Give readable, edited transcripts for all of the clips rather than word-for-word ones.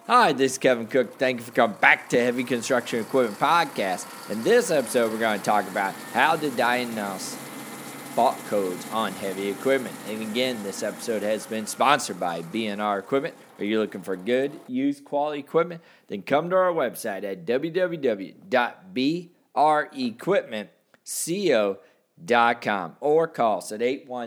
Hi, this is Kevin Cook. Thank you for coming back to Heavy Construction Equipment Podcast. In this episode, we're going to talk about how to diagnose fault codes on heavy equipment. And again, this episode has been sponsored by B&R Equipment. Are you looking for good, used, quality equipment? Then come to our website at www.brequipmentco.com or call us at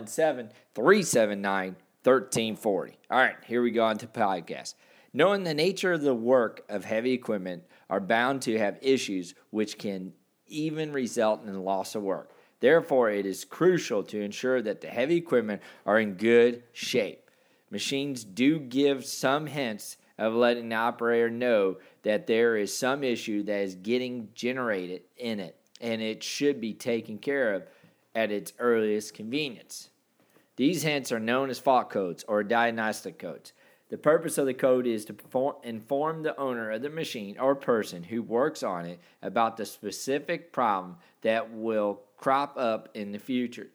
817-379-1340. All right, here we go on to the podcast. Knowing the nature of the work of heavy equipment are bound to have issues which can even result in loss of work. Therefore, it is crucial to ensure that the heavy equipment are in good shape. Machines do give some hints of letting the operator know that there is some issue that is getting generated in it, and it should be taken care of at its earliest convenience. These hints are known as fault codes or diagnostic codes. The purpose of the code is to inform the owner of the machine or person who works on it about the specific problem that will crop up in the future.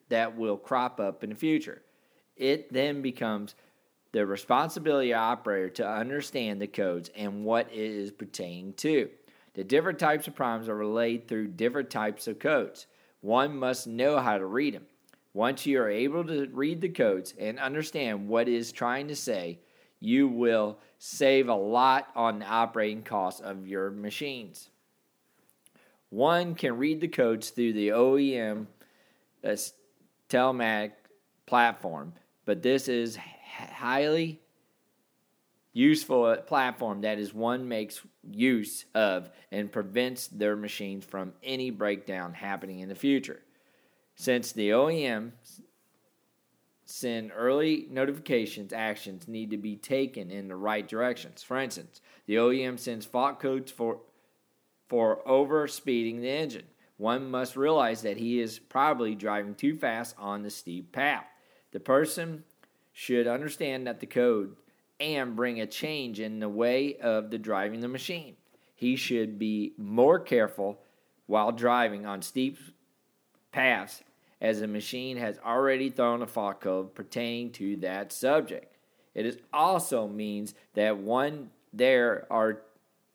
It then becomes the responsibility of the operator to understand the codes and what it is pertaining to. The different types of problems are relayed through different types of codes. One must know how to read them. Once you are able to read the codes and understand what it is trying to say, you will save a lot on the operating costs of your machines. One can read the codes through the OEM telematic platform, but this is highly useful platform that is one makes use of and prevents their machines from any breakdown happening in the future. Since the OEM send early notifications, actions need to be taken in the right directions. For instance, the OEM sends fault codes for over speeding the engine. One must realize that he is probably driving too fast on the steep path. The person should understand that the code and bring a change in the way of the driving the machine. He should be more careful while driving on steep paths, as the machine has already thrown a fault code pertaining to that subject. It also means that there are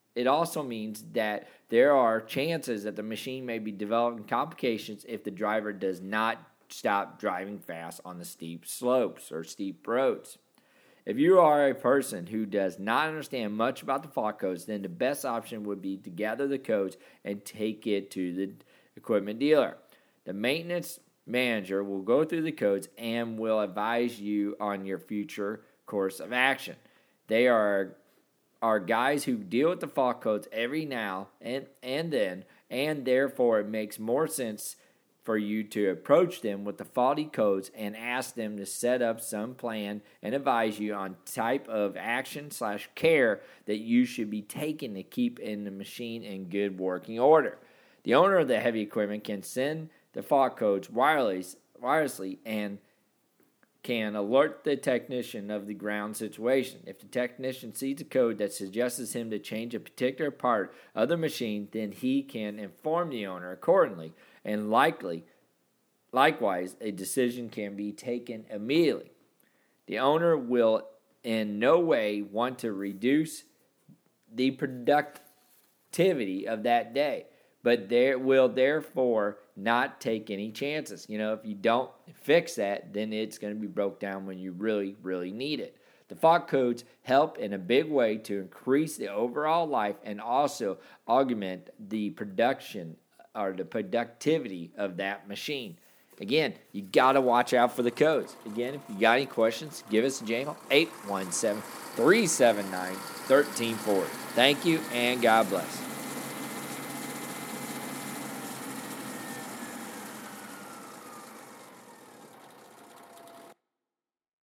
chances that the machine may be developing complications if the driver does not stop driving fast on the steep slopes or steep roads. If you are a person who does not understand much about the fault codes, then the best option would be to gather the codes and take it to the equipment dealer. The maintenance manager will go through the codes and will advise you on your future course of action. They are guys who deal with the fault codes every now and then, and therefore it makes more sense for you to approach them with the faulty codes and ask them to set up some plan and advise you on type of action/care that you should be taking to keep in the machine in good working order. The owner of the heavy equipment can send the fault codes wirelessly and can alert the technician of the ground situation. If the technician sees a code that suggests him to change a particular part of the machine, then he can inform the owner accordingly, and likewise, a decision can be taken immediately. The owner will in no way want to reduce the productivity of that day, but there will therefore not take any chances. If you don't fix that, then it's going to be broke down when you really, really need it. The fault codes help in a big way to increase the overall life and also augment the production or the productivity of that machine. Again, you got to watch out for the codes. Again, if you got any questions, give us a jingle, 817-379-1340. Thank you, and God bless.